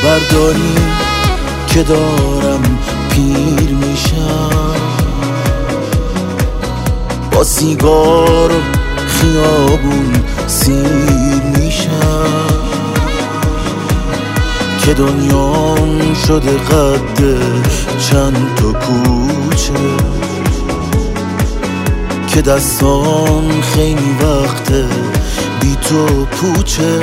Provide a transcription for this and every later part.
خبر داری که دارم پیر میشم، با سیگار و خیابون سیر میشم، که دنیام شده قد چند تا کوچه، که دستام خیلی وقته بی تو پوچه.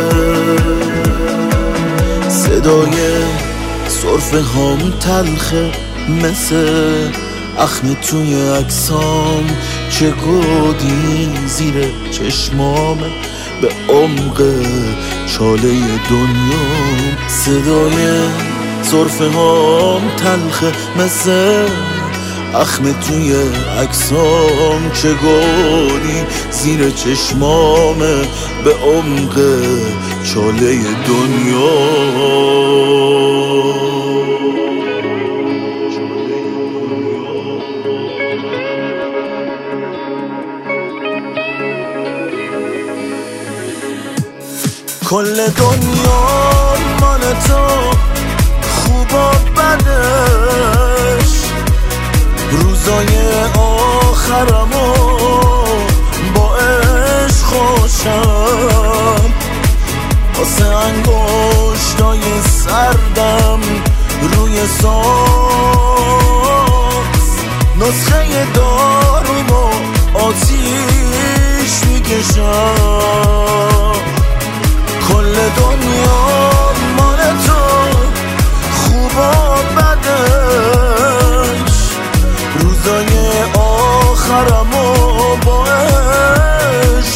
صدای سرفه هام تلخه مثل اخم توی عکسام، چه گودی زیر چشمامه به عمق چاله دنیا. صدای سرفه هام تلخه مثل اخم توی عکسام، چه گودی زیر چشمامه به عمق چاله دنیا. کل دنیا مال تو، خوب و بدش، روزای آخرمو با عشق خوشم، واسه انگشتای سردم روی ساز، نسخه دارومو آتیش میکشم. کل دنیا مال تو، خوب و بدش، روزای آخرمو با عشق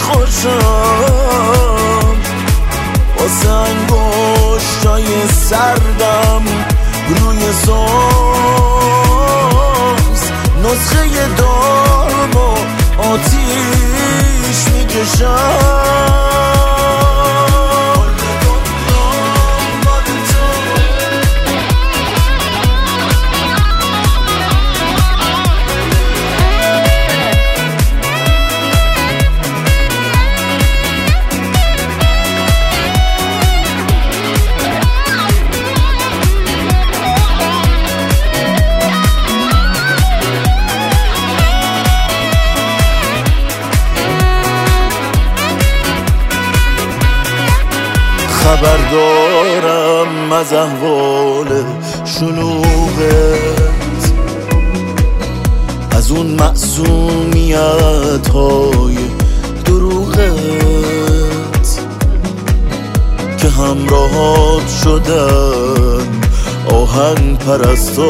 خوشم، واسه انگشتای سردم روی ساز، نسخه دارمو آتیش میکشم. خبر دارم از احوال شلوغت، از اون معصومیت های دروغت، که همراهات شدن آهنگ پرستا،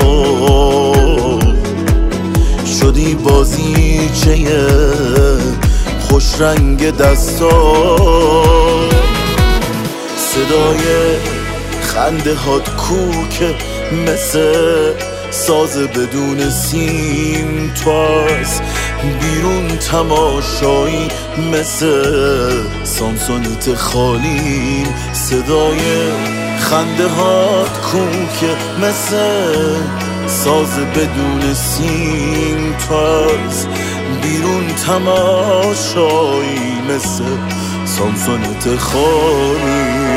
شدی بازیچه خوش رنگ دستا. صدای خنده هات کوکه مثل ساز بدون سیم، تو از بیرون تماشایی مثل سامسونیت خالیم. صدای خنده هات کوکه مثل ساز بدون سیم، تو از بیرون تماشایی مثل سامسونیت خالیم.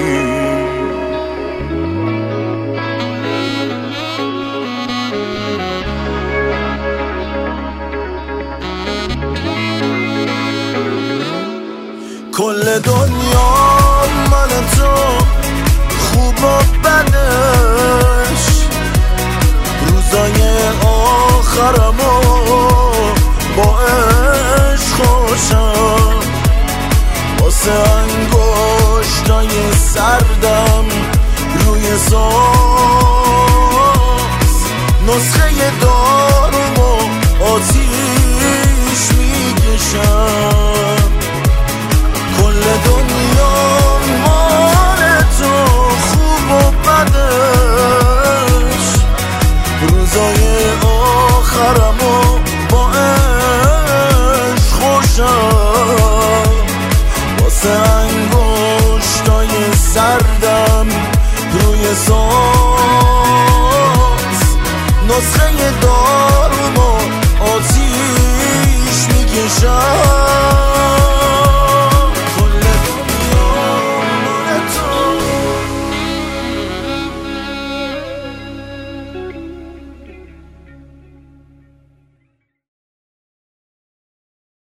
کل دنیا مال تو، خوب و بدش، روزای آخرمو با عشق خوشم، واسه انگشتای سردم روی ساز، نسخه دارومو آتیش میکشم. کل دنیا مال تو، خوب و بدش، روزای آخرمو با عشق خوشم، واسه انگشتای سردم روی ساز، نسخه دارومو آتیش میکشم.